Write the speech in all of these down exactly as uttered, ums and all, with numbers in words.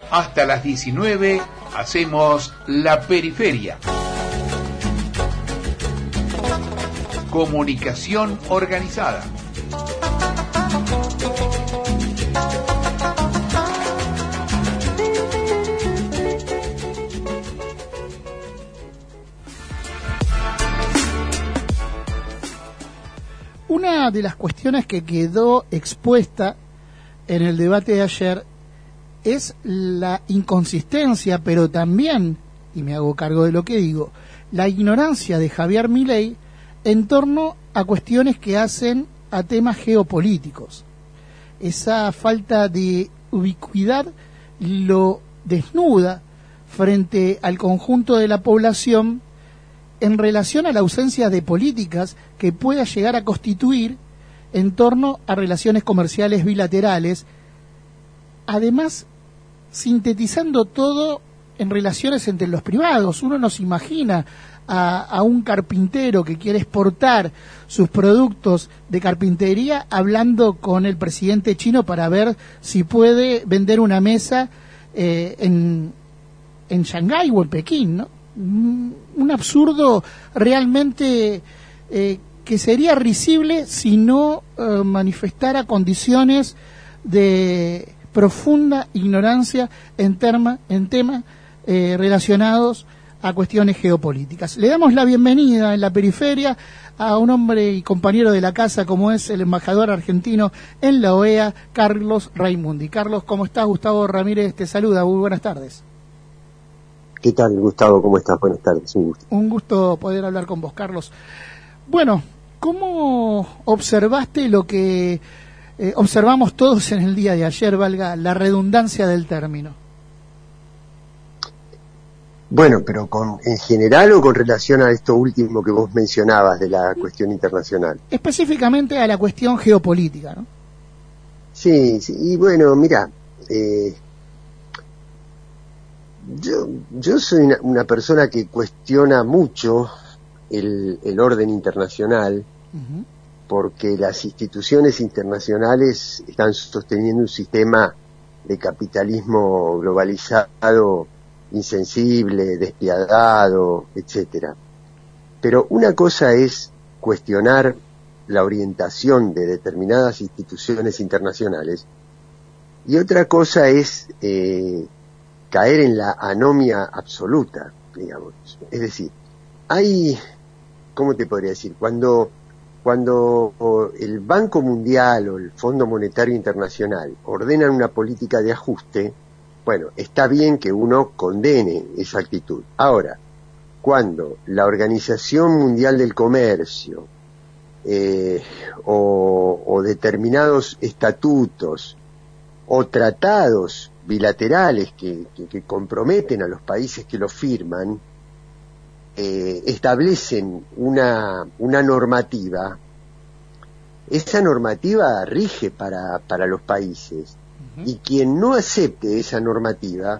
Hasta las diecinueve hacemos La Periferia. Comunicación organizada. Una de las cuestiones que quedó expuesta en el debate de ayer es la inconsistencia, pero también, y me hago cargo de lo que digo, la ignorancia de Javier Milei en torno a cuestiones que hacen a temas geopolíticos. Esa falta de ubicuidad lo desnuda frente al conjunto de la población en relación a la ausencia de políticas que pueda llegar a constituir en torno a relaciones comerciales bilaterales, además sintetizando todo en relaciones entre los privados. Uno no se imagina a, a un carpintero que quiere exportar sus productos de carpintería hablando con el presidente chino para ver si puede vender una mesa eh, en, en Shanghái o en Pekín, ¿no? Un absurdo realmente eh, que sería risible si no eh, manifestara condiciones de profunda ignorancia en, terma, en temas eh, relacionados a cuestiones geopolíticas. Le damos la bienvenida en La Periferia a un hombre y compañero de la casa como es el embajador argentino en la O E A, Carlos Raimundi. Carlos, ¿cómo estás? Gustavo Ramírez te saluda, muy buenas tardes. ¿Qué tal, Gustavo? ¿Cómo estás? Buenas tardes, un gusto. Un gusto poder hablar con vos, Carlos. Bueno, ¿cómo observaste lo que eh, observamos todos en el día de ayer, valga la redundancia del término? Bueno, pero con, ¿en general o con relación a esto último que vos mencionabas de la cuestión internacional? Específicamente a la cuestión geopolítica, ¿no? Sí, sí, y bueno, mira, eh, Yo, yo soy una, una persona que cuestiona mucho el, el orden internacional, uh-huh. porque las instituciones internacionales están sosteniendo un sistema de capitalismo globalizado, insensible, despiadado, etcétera. Pero una cosa es cuestionar la orientación de determinadas instituciones internacionales y otra cosa es eh, caer en la anomia absoluta, digamos. Es decir, hay, ¿cómo te podría decir? Cuando, cuando el Banco Mundial o el Fondo Monetario Internacional ordenan una política de ajuste, bueno, está bien que uno condene esa actitud. Ahora, cuando la Organización Mundial del Comercio eh, o, o determinados estatutos o tratados bilaterales que, que, que comprometen a los países que lo firman, eh, establecen una, una normativa, esa normativa rige para, para los países, uh-huh. y quien no acepte esa normativa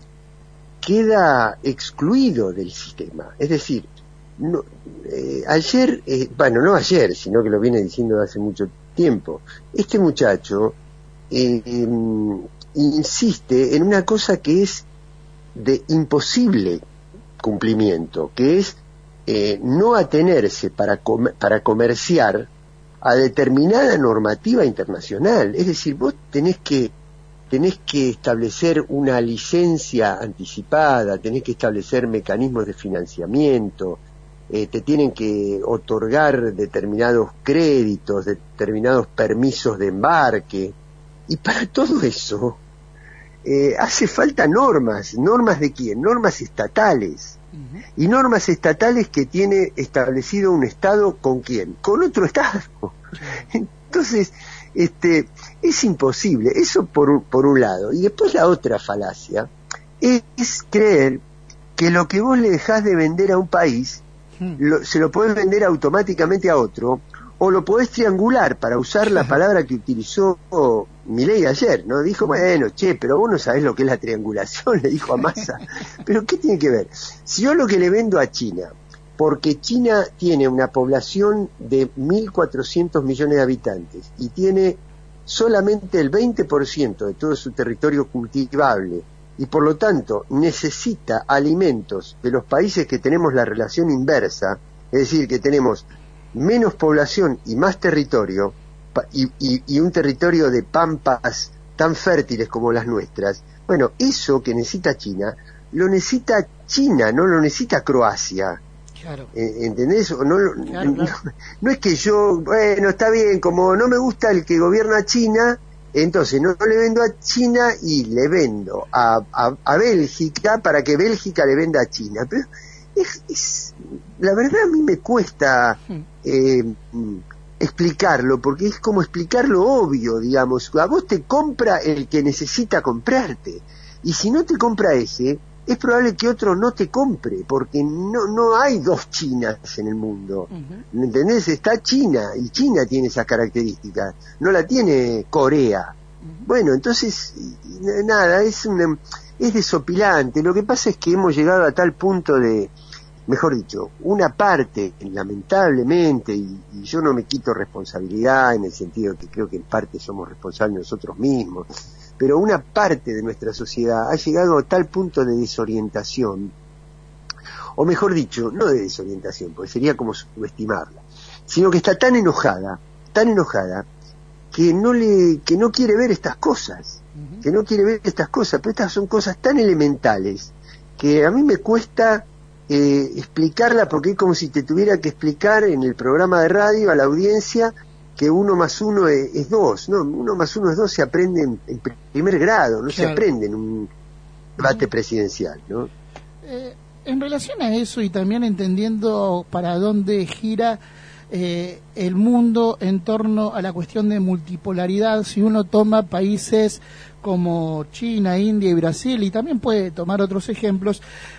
queda excluido del sistema. Es decir, no, eh, ayer, eh, bueno, no ayer, sino que lo viene diciendo hace mucho tiempo, este muchacho eh, eh, insiste en una cosa que es de imposible cumplimiento, que es eh, no atenerse para, com- para comerciar a determinada normativa internacional. Es decir, vos tenés que tenés que establecer una licencia anticipada, tenés que establecer mecanismos de financiamiento, eh, te tienen que otorgar determinados créditos, determinados permisos de embarque, y para todo eso Eh, hace falta normas. ¿Normas de quién? Normas estatales. Uh-huh. Y normas estatales que tiene establecido un Estado ¿con quién? Con otro Estado. Entonces, este, es imposible. Eso por, por un lado. Y después la otra falacia es, es creer que lo que vos le dejás de vender a un país, uh-huh. lo, se lo podés vender automáticamente a otro, o lo podés triangular, para usar la palabra que utilizó Milei ayer, ¿no? Dijo, bueno, che, pero vos no sabés lo que es la triangulación, le dijo a Massa. Pero ¿qué tiene que ver? Si yo lo que le vendo a China, porque China tiene una población de mil cuatrocientos millones de habitantes y tiene solamente el veinte por ciento de todo su territorio cultivable y por lo tanto necesita alimentos de los países que tenemos la relación inversa, es decir, que tenemos menos población y más territorio, y, y, y un territorio de pampas tan fértiles como las nuestras. Bueno, eso que necesita China, lo necesita China, no lo necesita Croacia. Claro. Eh, ¿Entendés? No, no, claro, no, claro. no es que yo, bueno, está bien, como no me gusta el que gobierna China, entonces no, no le vendo a China y le vendo a, a, a Bélgica para que Bélgica le venda a China. Pero es, es la verdad a mí me cuesta eh, explicarlo, porque es como explicar lo obvio, digamos. A vos te compra el que necesita comprarte, y si no te compra ese, es probable que otro no te compre, porque no no hay dos Chinas en el mundo. Uh-huh. ¿Entendés? Está China, y China tiene esas características, no la tiene Corea. Uh-huh. Bueno, entonces, nada, es una, es desopilante. Lo que pasa es que hemos llegado a tal punto de, mejor dicho, una parte, lamentablemente, y, y yo no me quito responsabilidad en el sentido de que creo que en parte somos responsables nosotros mismos, pero una parte de nuestra sociedad ha llegado a tal punto de desorientación, o mejor dicho, no de desorientación, porque sería como subestimarla, sino que está tan enojada, tan enojada, que no le, que no quiere ver estas cosas, uh-huh. que no quiere ver estas cosas, pero estas son cosas tan elementales, que a mí me cuesta eh, explicarla, porque es como si te tuviera que explicar en el programa de radio a la audiencia que uno más uno es, es dos, no, uno más uno es dos se aprende en, en primer grado, no claro. se aprende en un debate presidencial, ¿no? Eh, en relación a eso y también entendiendo para dónde gira eh, el mundo en torno a la cuestión de multipolaridad, si uno toma países como China, India y Brasil, y también puede tomar otros ejemplos,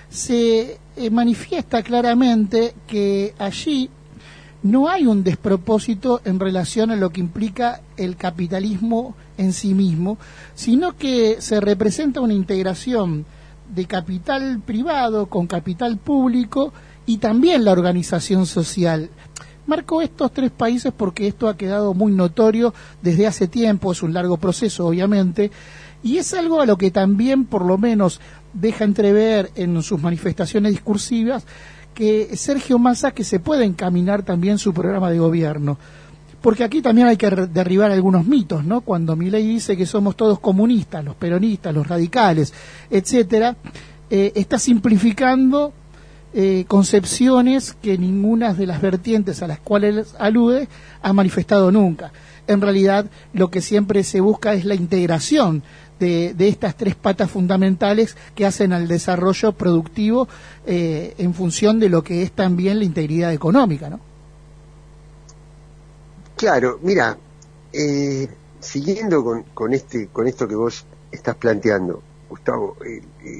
se eh, manifiesta claramente que allí no hay un despropósito en relación a lo que implica el capitalismo en sí mismo, sino que se representa una integración de capital privado con capital público y también la organización social. Marco estos tres países porque esto ha quedado muy notorio desde hace tiempo, es un largo proceso obviamente, y es algo a lo que también por lo menos deja entrever en sus manifestaciones discursivas que Sergio Massa que se puede encaminar también su programa de gobierno. Porque aquí también hay que derribar algunos mitos, ¿no? Cuando Milei dice que somos todos comunistas, los peronistas, los radicales, etcétera, eh, está simplificando eh, concepciones que ninguna de las vertientes a las cuales alude ha manifestado nunca. En realidad, lo que siempre se busca es la integración De, de estas tres patas fundamentales que hacen al desarrollo productivo eh, en función de lo que es también la integridad económica, ¿no? Claro, mira, eh, siguiendo con, con este con esto que vos estás planteando, Gustavo, eh,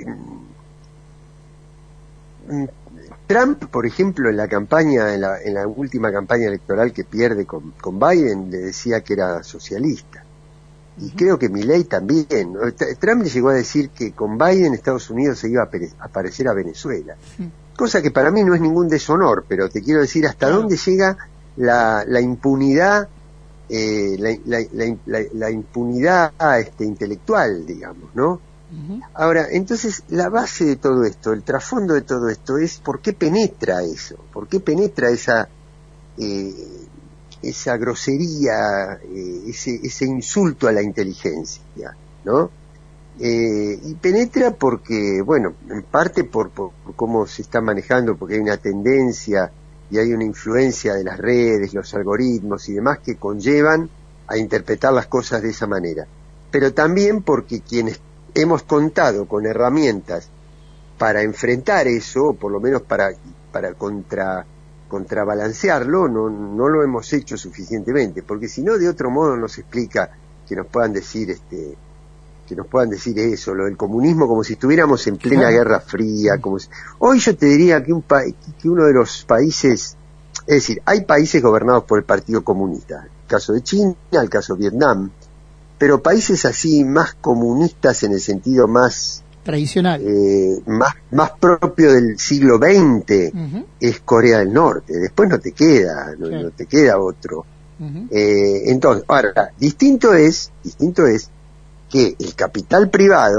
eh, Trump, por ejemplo, en la campaña, en la, en la última campaña electoral que pierde con, con Biden, le decía que era socialista. Y creo que Milei también, ¿no? Trump le llegó a decir que con Biden Estados Unidos se iba a, pere- a parecer a Venezuela, sí. Cosa que para mí no es ningún deshonor, pero te quiero decir hasta claro. dónde llega la, la impunidad, eh, la, la, la, la, la impunidad este, intelectual, digamos, ¿no? Uh-huh. Ahora, entonces la base de todo esto, el trasfondo de todo esto es por qué penetra eso, por qué penetra esa... Eh, esa grosería, eh, ese, ese insulto a la inteligencia, ¿no? Eh, y penetra porque, bueno, en parte por, por, por cómo se está manejando, porque hay una tendencia y hay una influencia de las redes, los algoritmos y demás que conllevan a interpretar las cosas de esa manera. Pero también porque quienes hemos contado con herramientas para enfrentar eso, o por lo menos para, para contra... contrabalancearlo, no, no lo hemos hecho suficientemente, porque si no de otro modo nos explica que nos puedan decir este que nos puedan decir eso, lo del comunismo como si estuviéramos en plena Guerra Fría, como si... hoy yo te diría que un pa... que uno de los países, es decir, hay países gobernados por el Partido Comunista, el caso de China, el caso de Vietnam, pero países así más comunistas en el sentido más tradicional, eh, más más propio del siglo veinte, uh-huh. es Corea del Norte. Después no te queda, no, sí. no te queda otro. Uh-huh. Eh, entonces, ahora, distinto es, distinto es que el capital privado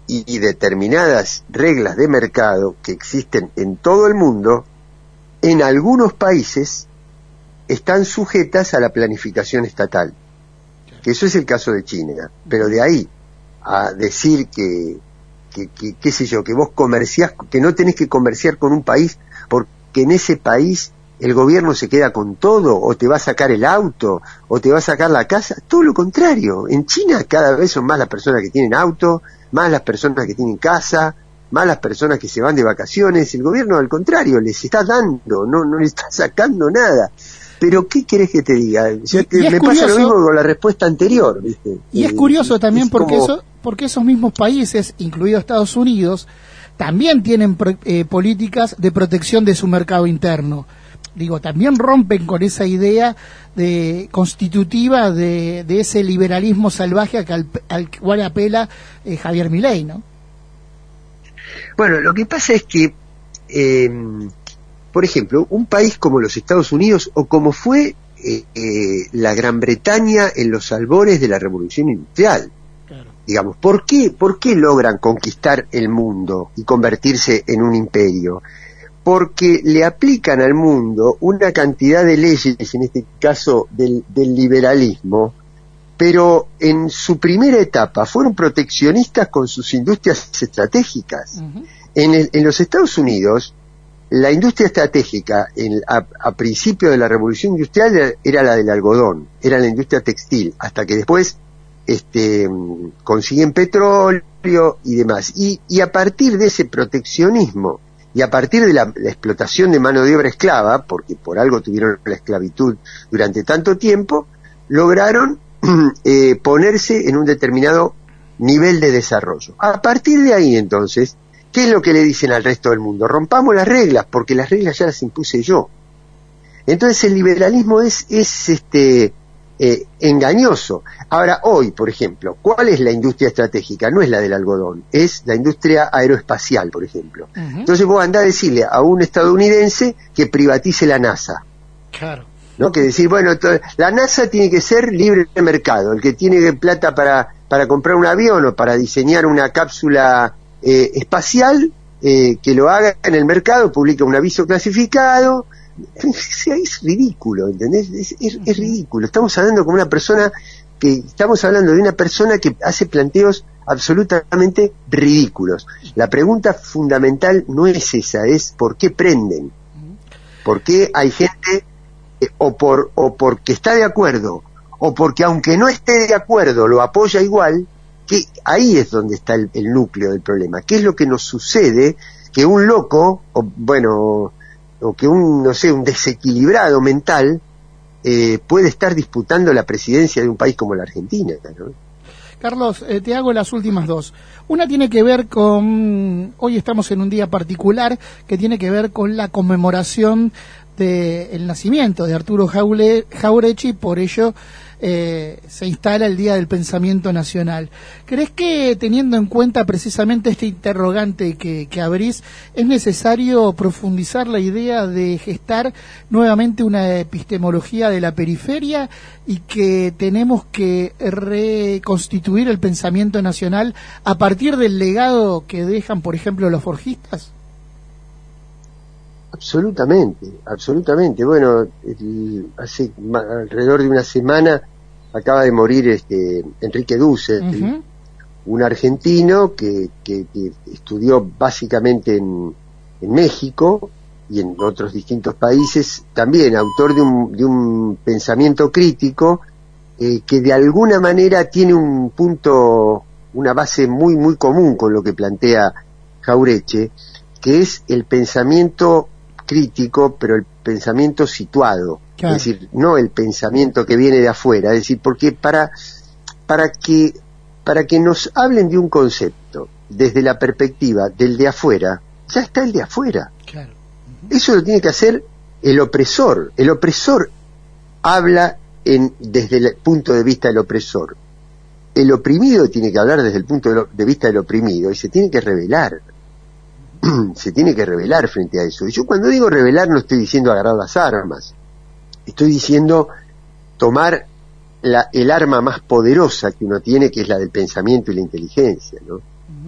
y, y determinadas reglas de mercado que existen en todo el mundo, en algunos países están sujetas a la planificación estatal, que eso es el caso de China, pero de ahí a decir que, que, que qué sé yo, que vos comerciás, que no tenés que comerciar con un país porque en ese país el gobierno se queda con todo, o te va a sacar el auto, o te va a sacar la casa, todo lo contrario. En China cada vez son más las personas que tienen auto, más las personas que tienen casa, más las personas que se van de vacaciones. El gobierno al contrario les está dando, no no le está sacando nada. Pero ¿qué querés que te diga? O sea, que me curioso, pasa lo mismo con la respuesta anterior, ¿viste? Y es curioso eh, también es porque como... eso, porque esos mismos países, incluido Estados Unidos, también tienen eh, políticas de protección de su mercado interno. Digo, también rompen con esa idea de constitutiva de, de ese liberalismo salvaje al, al cual apela eh, Javier Milei, ¿no? Bueno, lo que pasa es que, eh, por ejemplo, un país como los Estados Unidos, o como fue eh, eh, la Gran Bretaña en los albores de la Revolución Industrial, claro. Digamos, ¿por qué, ¿por qué logran conquistar el mundo y convertirse en un imperio? Porque le aplican al mundo una cantidad de leyes, en este caso del, del liberalismo, pero en su primera etapa fueron proteccionistas con sus industrias estratégicas. Uh-huh. En, el, en los Estados Unidos, la industria estratégica en, a, a principio de la Revolución Industrial era, era la del algodón, era la industria textil, hasta que después este, consiguen petróleo y demás. Y, y a partir de ese proteccionismo, y a partir de la, la explotación de mano de obra esclava, porque por algo tuvieron la esclavitud durante tanto tiempo, lograron eh, ponerse en un determinado nivel de desarrollo. A partir de ahí, entonces, ¿qué es lo que le dicen al resto del mundo? Rompamos las reglas, porque las reglas ya las impuse yo. Entonces el liberalismo es, es este eh, engañoso. Ahora, hoy, por ejemplo, ¿cuál es la industria estratégica? No es la del algodón, es la industria aeroespacial, por ejemplo. Uh-huh. Entonces vos andás a decirle a un estadounidense que privatice la NASA. Claro. ¿No? Que decir, bueno, la NASA tiene que ser libre de mercado. El que tiene plata para, para comprar un avión o para diseñar una cápsula eh, espacial, eh, que lo haga en el mercado, publica un aviso clasificado. Es ridículo, ¿entendés? Es, es, es ridículo. Estamos hablando con una persona que, estamos hablando de una persona que hace planteos absolutamente ridículos. La pregunta fundamental no es esa, es ¿por qué prenden? ¿Por qué hay gente eh, o por o porque está de acuerdo o porque aunque no esté de acuerdo lo apoya igual? Que ahí es donde está el, el núcleo del problema. ¿Qué es lo que nos sucede? Que un loco, o bueno, o que un, no sé, un desequilibrado mental eh, puede estar disputando la presidencia de un país como la Argentina, ¿no? Carlos, eh, te hago las últimas dos. Una tiene que ver con, hoy estamos en un día particular que tiene que ver con la conmemoración del nacimiento de Arturo Jaule, Jauregui, por ello eh, se instala el Día del Pensamiento Nacional. ¿Crees que, teniendo en cuenta precisamente este interrogante que, que abrís, es necesario profundizar la idea de gestar nuevamente una epistemología de la periferia y que tenemos que reconstituir el pensamiento nacional a partir del legado que dejan, por ejemplo, los forjistas? Absolutamente, absolutamente. Bueno, el, hace ma, alrededor de una semana acaba de morir este Enrique Dussel, uh-huh. un argentino que, que, que estudió básicamente en, en México y en otros distintos países, también autor de un, de un pensamiento crítico eh, que de alguna manera tiene un punto, una base muy muy común con lo que plantea Jauregui, que es el pensamiento crítico, pero el pensamiento situado, claro. Es decir, no el pensamiento que viene de afuera, es decir, porque para para que para que nos hablen de un concepto desde la perspectiva del de afuera, ya está el de afuera. Claro. Uh-huh. Eso lo tiene que hacer el opresor. El opresor habla en desde el punto de vista del opresor. El oprimido tiene que hablar desde el punto de, lo, de vista del oprimido y se tiene que rebelar. Se tiene que rebelar frente a eso. Y yo cuando digo rebelar no estoy diciendo agarrar las armas, estoy diciendo tomar la, el arma más poderosa que uno tiene, que es la del pensamiento y la inteligencia, ¿no? Uh-huh.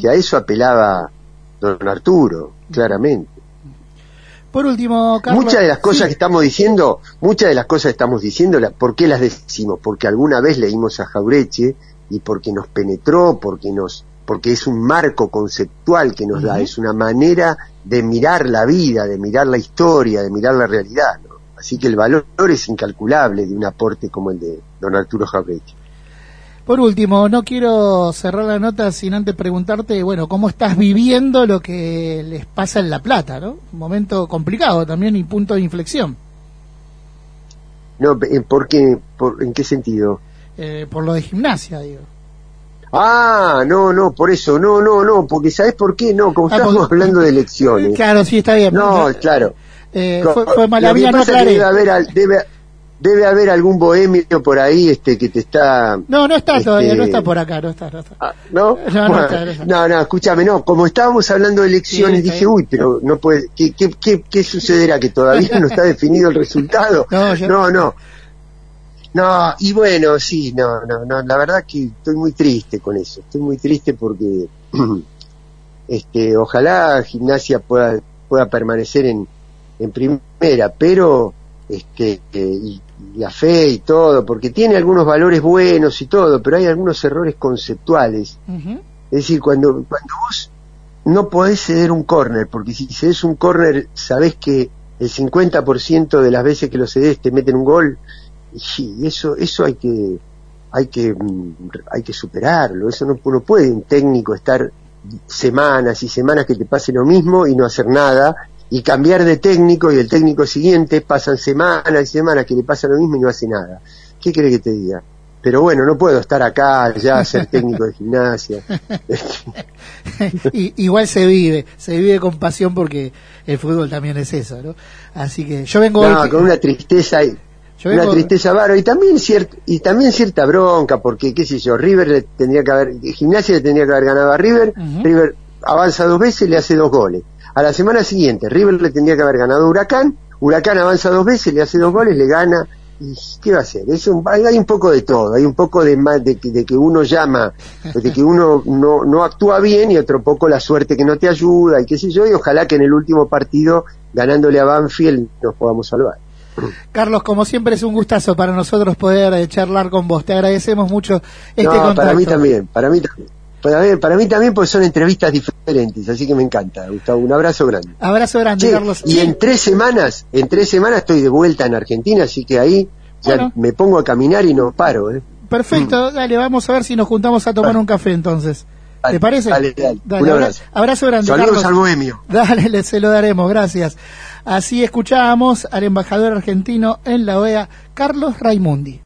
que a eso apelaba don Arturo, claramente. Por último, Carlos, muchas de las cosas sí. que estamos diciendo, muchas de las cosas que estamos diciendo, ¿por qué las decimos? Porque alguna vez leímos a Jauretche y porque nos penetró, porque nos, porque es un marco conceptual que nos uh-huh. da, es una manera de mirar la vida, de mirar la historia, de mirar la realidad, ¿no? Así que el valor es incalculable de un aporte como el de don Arturo Jauretche. Por último, no quiero cerrar la nota sin antes preguntarte, bueno, ¿cómo estás viviendo lo que les pasa en La Plata, no? Un momento complicado también y punto de inflexión. No, ¿por qué? Por, ¿En qué sentido? Eh, por lo de Gimnasia, digo. Ah, no, no, por eso, no, no, no, porque ¿sabés por qué? No, como ah, estamos porque, hablando de elecciones. Claro, sí, está bien. No, pero, claro. Eh, fue, fue mala mía, no aclaré. Debe haber, debe, debe haber algún bohemio por ahí este que te está... No, no está este, todavía, no está por acá, no está, no está. Ah, ¿no? No, no, bueno, está, no está. No, no, escúchame, no, como estábamos hablando de elecciones, sí, dije, uy, pero no puede, ¿qué, qué, qué, qué sucederá? ¿Que todavía no está definido el resultado? No, yo... no, no. No, y bueno, sí, no, no, no, la verdad que estoy muy triste con eso, estoy muy triste porque este, ojalá Gimnasia pueda, pueda permanecer en, en primera, pero este, eh, y, y la fe y todo, porque tiene algunos valores buenos y todo, pero hay algunos errores conceptuales. Uh-huh. Es decir, cuando, cuando vos no podés ceder un córner, porque si cedes un córner sabés que el cincuenta por ciento de las veces que lo cedes te meten un gol. Y eso eso hay que hay que hay que superarlo. Eso no, no puede un técnico estar semanas y semanas que te pase lo mismo y no hacer nada, y cambiar de técnico y el técnico siguiente pasan semanas y semanas que le pasa lo mismo y no hace nada. ¿Qué crees que te diga? Pero bueno, no puedo estar acá ya ser técnico de Gimnasia. y, igual se vive, se vive con pasión porque el fútbol también es eso, ¿no? Así que yo vengo no, hoy... con una tristeza y Una vengo... tristeza bárbara y también cierta y también cierta bronca porque qué sé yo, River le tendría que haber Gimnasia le tendría que haber ganado a River, uh-huh. River avanza dos veces y le hace dos goles. A la semana siguiente River le tendría que haber ganado a Huracán, Huracán avanza dos veces, le hace dos goles, le gana. ¿Y qué va a hacer? Es un, hay, hay un poco de todo, hay un poco de más de, de que uno llama, de que uno no, no actúa bien y otro poco la suerte que no te ayuda y qué sé yo, y ojalá que en el último partido ganándole a Banfield nos podamos salvar. Carlos, como siempre es un gustazo para nosotros poder eh, charlar con vos. Te agradecemos mucho este no, contacto. Para mí también, para mí también. Para mí, para mí también porque son entrevistas diferentes, así que me encanta, Gustavo. Un abrazo grande. Abrazo grande, sí, Carlos. Y sí. en tres semanas, en tres semanas estoy de vuelta en Argentina, así que ahí ya bueno. me pongo a caminar y no paro. ¿eh? Perfecto, mm. dale, vamos a ver si nos juntamos a tomar un café entonces. Dale, ¿te parece? Dale, dale. dale un abrazo. Abrazo grande, Saludos Carlos. al bohemio. Dale, le, se lo daremos, gracias. Así escuchábamos al embajador argentino en la O E A, Carlos Raimundi.